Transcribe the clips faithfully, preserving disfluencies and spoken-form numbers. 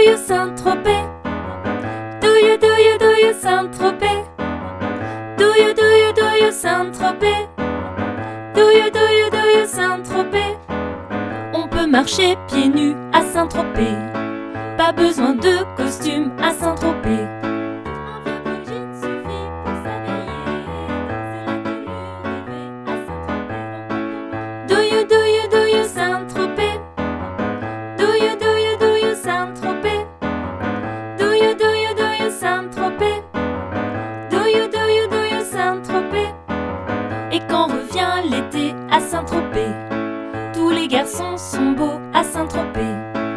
you Saint-Tropez? Do you, do you, do you Saint-Tropez? Do you, do you, do you Saint-Tropez? Do you, do you, do you Saint-Tropez? On peut marcher pieds nus à Saint-Tropez. Pas besoin de costume à Saint-Tropez. Un vieux bleu jean suffit pour s'habiller. C'est la tenue rêvée à Saint-Tropez. Do you, do you, do you Saint-Tropez? Do you, do you, do you Saint-Tropez? Do you, do you, do you Saint-Tropez? Do you, do you, do you Saint-Tropez? Et quand revient l'été à Saint-Tropez, tous les garçons sont beaux à Saint-Tropez.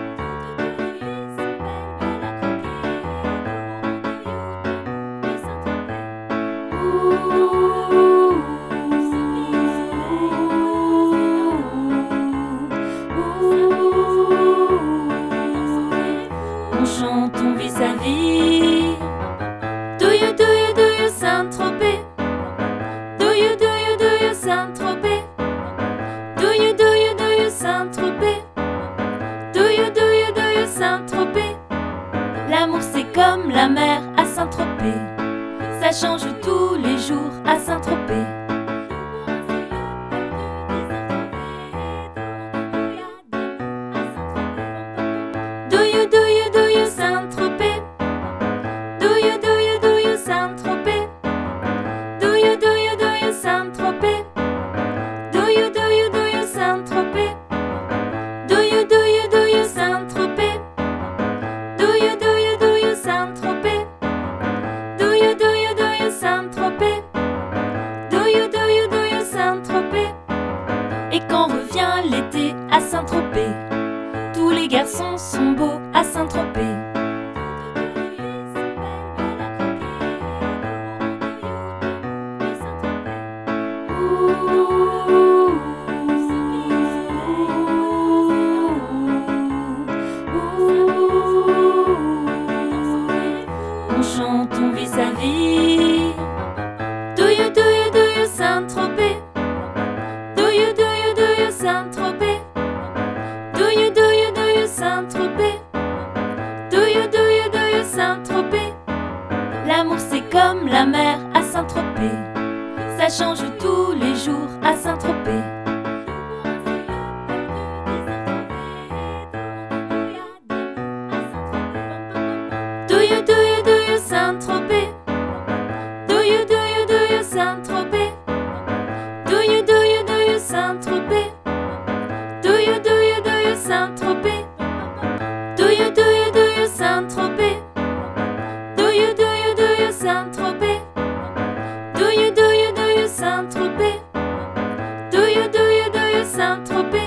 On chante, on vit sa vie. Do you, do you, do you Saint-Tropez? Do you, do you, do you Saint-Tropez? Do you, do you, do you Saint-Tropez? Do you, do you, do you Saint-Tropez? L'amour c'est comme la mer à Saint-Tropez. Ça change tous les jours à Saint-Tropez. Do you, do you, do you Saint-Tropez? Do you, do you, do you Saint-Tropez? Do you, do you, do you Saint-Tropez? Do you, do you, do you Saint-Tropez? Do you, do you, do you Saint-Tropez? Do you, do you, do you Saint-Tropez? Do you, do you, do you Saint-Tropez? Do you, do you, do you Saint-Tropez? Et quand revient l'été à Saint-Tropez, tous les garçons sont beaux à Saint-Tropez. On chante, on vit sa vie. Do you, do you, do you Saint-Tropez? Do you, do you, do you Saint-Tropez? Do you, do you, do you Saint-Tropez? Do you, do you, do you Saint-Tropez? L'amour c'est comme la mer à Saint-Tropez. Ça change tous les jours à Saint-Tropez. Do you, do you, do you Saint-Tropez? Do you, do you, do you Saint-Tropez? Do you, do you, do you Saint-Tropez? Do you, do you, do you Saint-Tropez? Do you, do you, do you Saint-Tropez? Do you, do you, do you Saint-Tropez? Do you, do you, do you Saint-Tropez? Do you, do you, do you Saint-Tropez?